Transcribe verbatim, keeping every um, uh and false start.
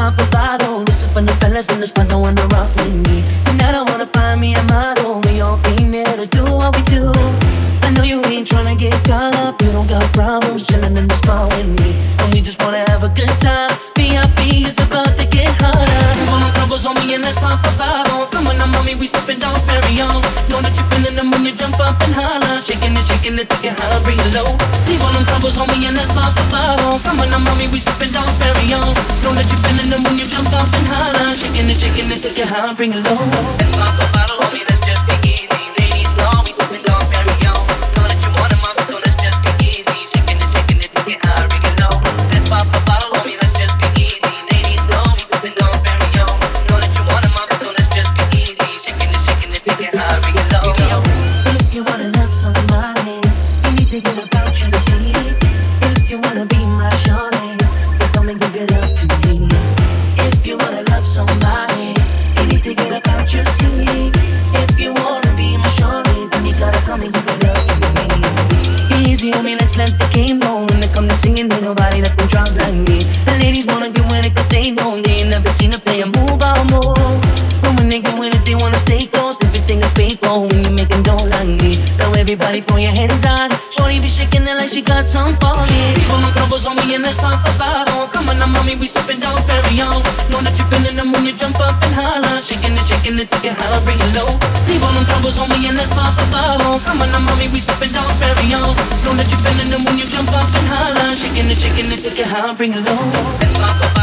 pop a bottle. This is for the fellas in the spot that wanna rock with me. Tonight I wanna find me a model. We all came here to do what we do. I know you ain't tryna get caught up. You don't got problems chillin' in the spot with me. So we just wanna have a good time. V I P is about to get harder. All my troubles on me and let's pop a bottle. Come on now, mommy, we sippin' down Perignon. Know that you feelin' them when you jump up and holler. Shaking it, shaking it, take it high, bring it low. Leave all them troubles on me and let's pop a bottle. Come on now, mommy, we sippin' down Perignon. Know that you feelin' them when you jump up and holler. Shaking it, shaking it, take it high, bring it low. Let's pop a bottle, homie, let's just take it easy. Ladies know we sippin' down Perignon. Know that you want 'em, mommy, so let's just take it easy. Shaking it, shaking it, take it high, bring it low. Let's pop a bottle, homie, let's just take it easy. Ladies know we sippin' down Perignon. Know that you want 'em, mommy, so let's just take it easy. Shaking it, shaking it, take it high, bring it low. If you wanna love somebody, you need to get about your seat. If you wanna be my shawty, then come and give it up to me. If you wanna love somebody, you need to get about your seat. If you wanna be my shawty, then you gotta come and give it up to me. Easy, homie, let's let the game go. When it comes to singing, ain't nobody that can drop like me. The ladies wanna get with it 'cause they know they ain't never seen a player move out more. So when they get with it, they wanna stay close. Everything is paid for when you making dough like me. So everybody throw your hands on. Shorty be shaking it like she got some for me. People my troubles on me and let's pop a bottle. Come on now, mommy, we sippin' down Perignon. Know that you feelin' them when you jump up and holler. Shaking it, shaking it, take it high, bring it low. Leave all them troubles on me and let's pop a bottle. Come on now, mommy, we sippin' down Perignon. Know that you feelin' them when you jump up and holler. Shaking it, shaking it, take it high, bring it low. Let's pop a bottle.